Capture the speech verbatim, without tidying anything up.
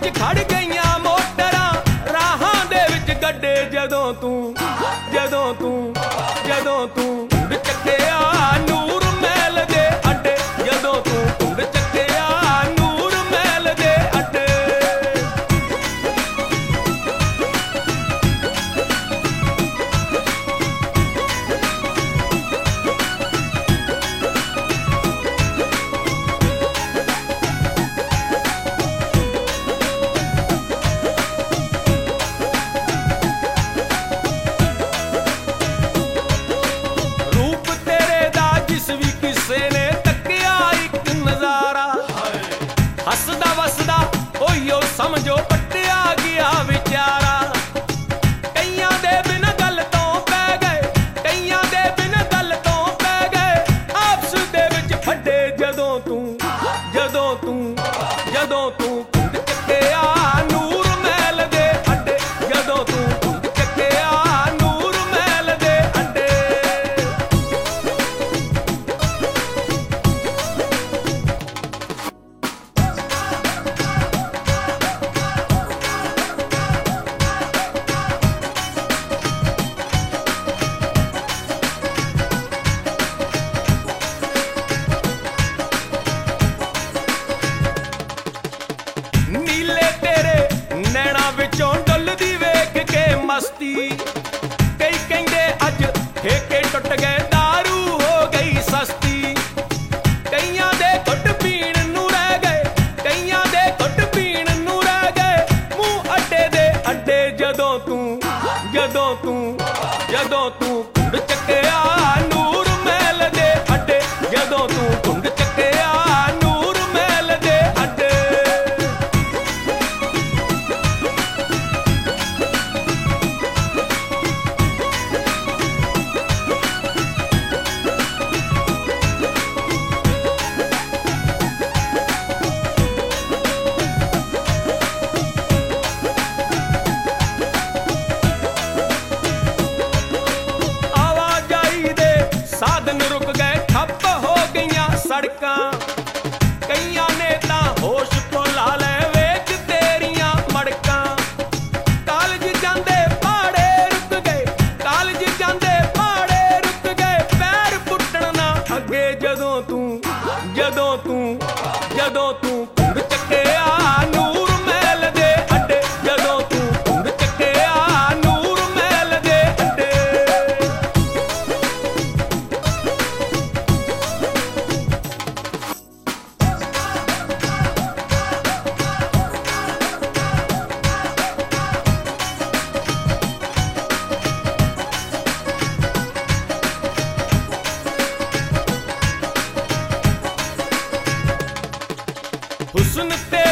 'ਚ ਖੜ ਗਈਆਂ ਮੋਟਰਾਂ, ਰਾਹਾਂ ਦੇ ਵਿੱਚ ਗੱਡੇ ਜਦੋਂ ਤੂੰ ਜਦੋਂ ਤੂੰ ਜਦੋਂ ਤੂੰ ਢੂੰਡ ਚੱਕਿਆ ਨੂਰ ਮਹਿਲ ਦੇ ਅੱਡੇ, ਜਦੋਂ ਤੂੰ ਢੂੰਡ ਚੱਕਿਆ ਨੂਰ ਮਹਿਲ ਦੇ ਅੱਡੇ। ਕਿਸੇ ਨੇ ਤੱਕਿਆ ਇੱਕ ਨਜ਼ਾਰਾ, ਹੱਸਦਾ ਵਸਦਾ ਓਯੋ ਸਮਝੋ ਪੱਟਿਆ ਗਿਆ ਵਿਚਾਰਾ। ਕਈਆਂ ਦੇ ਬਿਨ ਗੱਲ ਤੋਂ ਪੈ ਗਏ, ਕਈਆਂ ਦੇ ਬਿਨ ਗੱਲ ਤੋਂ ਪੈ ਗਏ, ਆਪਸ ਦੇ ਵਿੱਚ ਫੱਡੇ ਜਦੋਂ ਤੂੰ ਜਦੋਂ ਤੂੰ ਜਦੋਂ ਤੂੰ ਢੂੰਡ ਚੱਕਿਆ ਨੂਰ ਮਹਿਲ ਦੇ ਅੱਡੇ, ਜਦੋਂ ਤੂੰ ਢੂੰਡ ਚੱਕਿਆ ਨੂਰ ਮਹਿਲ ਦੇ ਅੱਡੇ। ਨੀਲੇ ਤੇਰੇ ਨੈਣਾ ਵਿੱਚੋਂ ਡੁੱਲਦੀ ਵੇਖ ਕੇ ਮਸਤੀ, ਕਈ ਕਹਿੰਦੇ ਅੱਜ ਠੇਕੇ ਟੁੱਟ ਗਏ, ਦਾਰੂ ਹੋ ਗਈ ਸਸਤੀ। ਕਈਆਂ ਦੇ ਘੁੱਟ ਪੀਣ ਨੂੰ ਰਹਿ ਗਏ, ਕਈਆਂ ਦੇ ਘੁੱਟ ਪੀਣ ਨੂੰ ਰਹਿ ਗਏ, ਮੂੰਹ ਅੱਡੇ ਦੇ ਅੱਡੇ ਜਦੋਂ ਤੂੰ ਜਦੋਂ ਤੂੰ ਜਦੋਂ ਤੂੰ ਢੂੰਡ ਚੱਕਿਆ ਨੂਰ ਮਹਿਲ ਦੇ ਅੱਡੇ, ਜਦੋਂ ਤੂੰ ਢੂੰਡ ਚੱਕਿਆ ਨੂਰ ਮਹਿਲ ਦੇ ਅੱਡੇ। ਸਾਧਨ ਰੁਕ ਗਏ, ਠੱਪ ਹੋ ਗਈਆਂ ਸੜਕਾਂ, ਕਈਆਂ ਨੇ ਤਾਂ ਹੋਸ਼ ਭੁਲਾ ਲੈ ਵੇਖ ਤੇਰੀਆਂ ਮੜਕਾਂ। ਕਾਲਜ ਜਾਂਦੇ ਪਹਾੜੇ ਰੁਕ ਗਏ, ਕਾਲਜ ਜਾਂਦੇ ਪਹਾੜੇ ਰੁਕ ਗਏ, ਪੈਰ ਪੁੱਟਣ ਨਾ ਅੱਗੇ ਜਦੋਂ ਤੂੰ ਜਦੋਂ ਤੂੰ ਜਦੋਂ ਤੂੰ ਢੂੰਡ ਚੱਕਿਆ ਨੂਰ ਮਹਿਲ ਦੇ ਅੱਡੇ, ਜਦੋਂ ਤੂੰ ਢੂੰਡ ਚੱਕਿਆ ਨੂਰ ਮਹਿਲ ਦੇ ਅੱਡੇ। ਹੁਸਨ ਤੇ